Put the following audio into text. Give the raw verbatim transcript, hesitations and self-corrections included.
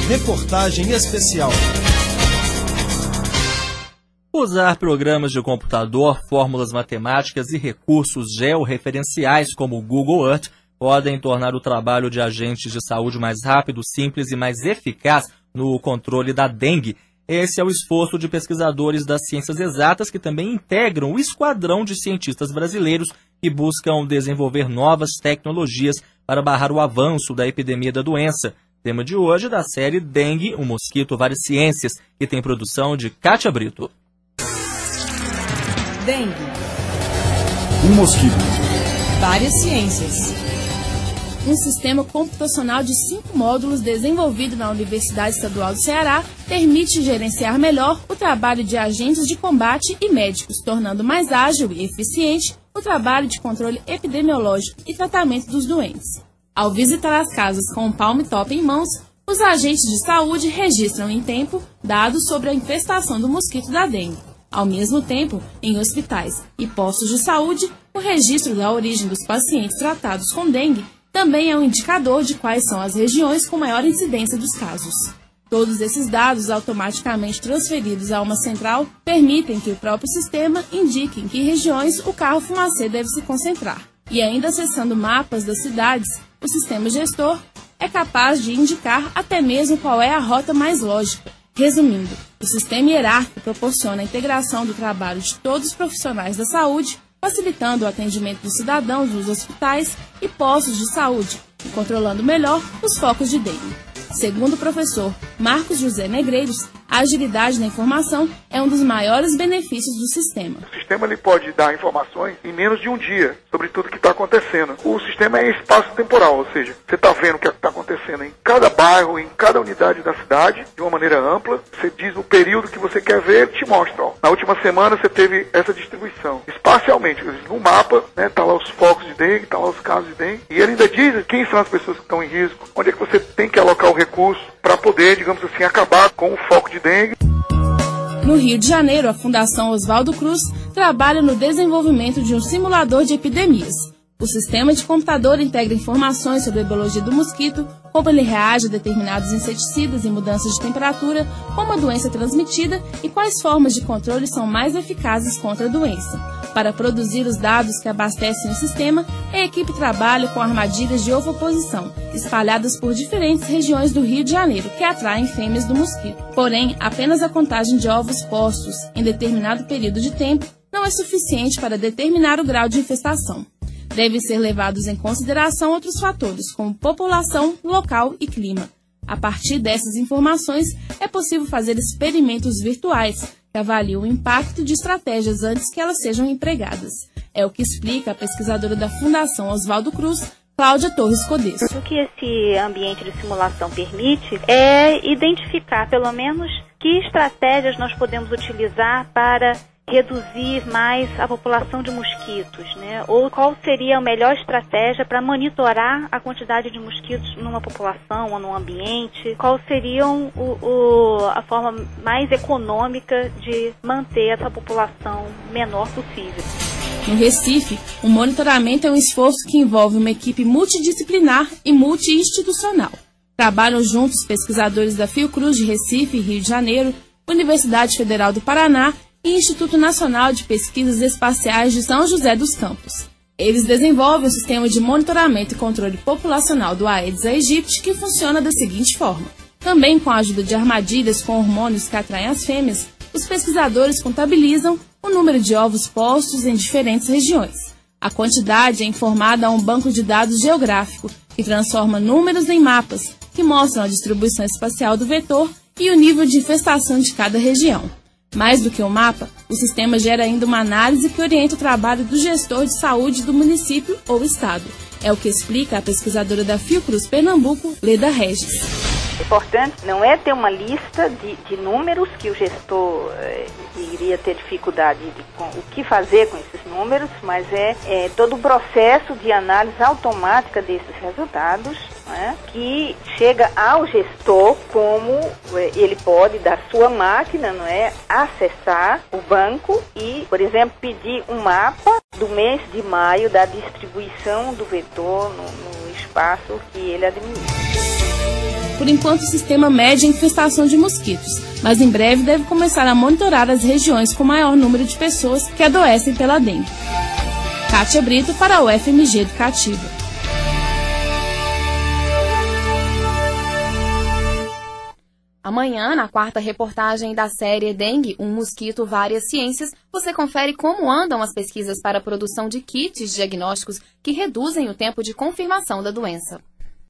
Reportagem especial. Usar programas de computador, fórmulas matemáticas e recursos georreferenciais como o Google Earth podem tornar o trabalho de agentes de saúde mais rápido, simples e mais eficaz no controle da dengue. Esse é o esforço de pesquisadores das ciências exatas que também integram o esquadrão de cientistas brasileiros que buscam desenvolver novas tecnologias para barrar o avanço da epidemia da doença. Tema de hoje da série Dengue, um mosquito, várias ciências, que tem produção de Kátia Brito. Dengue. Um mosquito. Várias ciências. Um sistema computacional de cinco módulos desenvolvido na Universidade Estadual do Ceará permite gerenciar melhor o trabalho de agentes de combate e médicos, tornando mais ágil e eficiente o trabalho de controle epidemiológico e tratamento dos doentes. Ao visitar as casas com o Palm Top em mãos, os agentes de saúde registram em tempo dados sobre a infestação do mosquito da dengue. Ao mesmo tempo, em hospitais e postos de saúde, o registro da origem dos pacientes tratados com dengue também é um indicador de quais são as regiões com maior incidência dos casos. Todos esses dados, automaticamente transferidos a uma central, permitem que o próprio sistema indique em que regiões o carro fumacê deve se concentrar. E ainda acessando mapas das cidades, o sistema gestor é capaz de indicar até mesmo qual é a rota mais lógica. Resumindo, o sistema hierárquico proporciona a integração do trabalho de todos os profissionais da saúde, facilitando o atendimento dos cidadãos nos hospitais e postos de saúde, e controlando melhor os focos de dengue. Segundo o professor Marcos José Negreiros, a agilidade na informação é um dos maiores benefícios do sistema. O sistema ele pode dar informações em menos de um dia sobre tudo que está acontecendo. O sistema é espaço-temporal, ou seja, você está vendo o que está acontecendo em cada bairro, em cada unidade da cidade, de uma maneira ampla. Você diz o período que você quer ver, ele te mostra. Ó. Na última semana você teve essa distribuição. Espacialmente, no mapa, né, tá lá os focos de dengue, tá lá os casos de dengue. E ele ainda diz quem são as pessoas que estão em risco, onde é que você tem que alocar o recurso para poder, digamos assim, acabar com o foco de dengue. No Rio de Janeiro, a Fundação Oswaldo Cruz trabalha no desenvolvimento de um simulador de epidemias. O sistema de computador integra informações sobre a biologia do mosquito, como ele reage a determinados inseticidas e mudanças de temperatura, como a doença é transmitida e quais formas de controle são mais eficazes contra a doença. Para produzir os dados que abastecem o sistema, a equipe trabalha com armadilhas de ovoposição, espalhadas por diferentes regiões do Rio de Janeiro, que atraem fêmeas do mosquito. Porém, apenas a contagem de ovos postos em determinado período de tempo não é suficiente para determinar o grau de infestação. Devem ser levados em consideração outros fatores, como população, local e clima. A partir dessas informações, é possível fazer experimentos virtuais que avaliam o impacto de estratégias antes que elas sejam empregadas. É o que explica a pesquisadora da Fundação Oswaldo Cruz, Cláudia Torres Codesco. O que esse ambiente de simulação permite é identificar, pelo menos, que estratégias nós podemos utilizar para reduzir mais a população de mosquitos, né? Ou qual seria a melhor estratégia para monitorar a quantidade de mosquitos numa população ou num ambiente, qual seria o, o, a forma mais econômica de manter essa população menor possível. No Recife, o monitoramento é um esforço que envolve uma equipe multidisciplinar e multi-institucional. Trabalham juntos pesquisadores da Fiocruz de Recife e Rio de Janeiro, Universidade Federal do Paraná e Instituto Nacional de Pesquisas Espaciais de São José dos Campos. Eles desenvolvem um sistema de monitoramento e controle populacional do Aedes aegypti que funciona da seguinte forma. Também com a ajuda de armadilhas com hormônios que atraem as fêmeas, os pesquisadores contabilizam o número de ovos postos em diferentes regiões. A quantidade é informada a um banco de dados geográfico, que transforma números em mapas, que mostram a distribuição espacial do vetor e o nível de infestação de cada região. Mais do que o mapa, o sistema gera ainda uma análise que orienta o trabalho do gestor de saúde do município ou estado. É o que explica a pesquisadora da Fiocruz Pernambuco, Leda Regis. O importante não é ter uma lista de, de números que o gestor eh, iria ter dificuldade de com, o que fazer com esses números, mas é, é todo o processo de análise automática desses resultados, né, que chega ao gestor como eh, ele pode, da sua máquina, não é, acessar o banco e, por exemplo, pedir um mapa do mês de maio da distribuição do vetor no, no espaço que ele administra. Por enquanto, o sistema mede a infestação de mosquitos, mas em breve deve começar a monitorar as regiões com maior número de pessoas que adoecem pela dengue. Kátia Brito para a U F M G Educativa. Amanhã, na quarta reportagem da série Dengue, um mosquito, várias ciências, você confere como andam as pesquisas para a produção de kits diagnósticos que reduzem o tempo de confirmação da doença.